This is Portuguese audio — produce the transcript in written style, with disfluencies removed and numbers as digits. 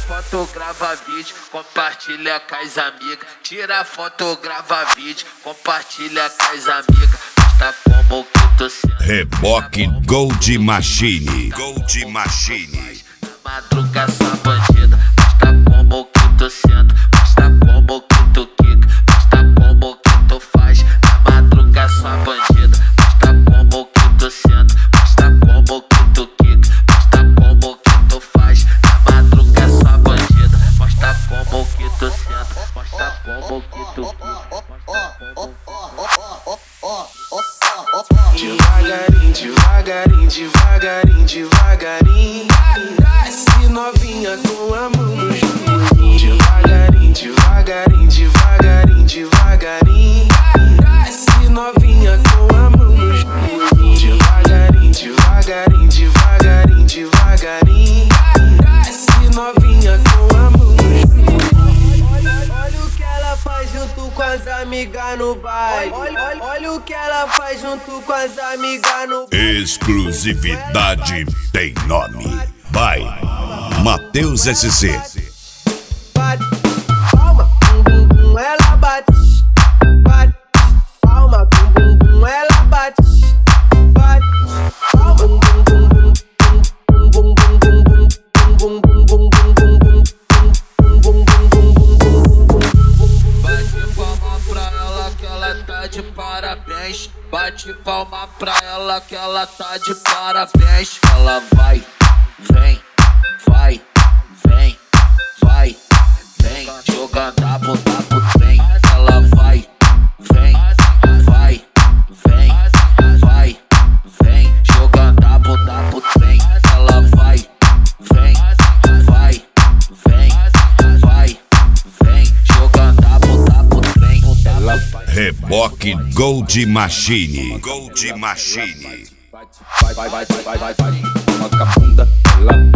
foto, grava vídeo, compartilha com as amigas. Tira foto, grava vídeo, compartilha com as amigas. Tá como que tu senta. Reboque Gold Machine. Gold Machine. Na madruga sua bandida, mostra como que tu senta, mostra como que tu quica, mostra como que tu faz. Na madruga sua bandida, mostra como que tu senta, mostra como que tu quica, mostra como que tu faz. Na madruga sua bandida, mostra como que tu senta, mostra como que tu quica, mostra como. Devagarinho, devagarinho, devagarinho, devagarinho. Desce novinha com a mão no joelho. Devagarinho, devagarinho, devagarinho, devagarinho. Desce novinha com a mão no joelho. Devagarinho, devagarinho, devagarinho, devagarinho. Desce novinha com a mão no joelho. Olha o que ela faz junto com as amigas no baile. Olha o que ela faz junto com as amigas no baile. Exclusividade tem nome. Vai, Matheus SC. Bate palma, bum bum bum, ela bate. Bate palma, bum bum bum, ela bate. Bate palma, bum bum bum bum, bum bum bum bum bum, bum bum bum bum bum bum, bum bum bum bum bum bum. Bate palma pra ela que ela tá de parabéns. Bate palma pra ela que ela tá de parabéns. Ela vai, vem, vai, vem, vai, vem, jogando a bunda pro trem. Ela vai, vem, vai, vem, vai, vem, jogando a bunda pro trem. Ela vai, vem, vai, vem, vai, vem, jogando a bunda pro trem. Ela vai. Reboque Gold Machine. Gold Machine. Vai, vai, vai, vai, vai, vai. Toca a bunda, ela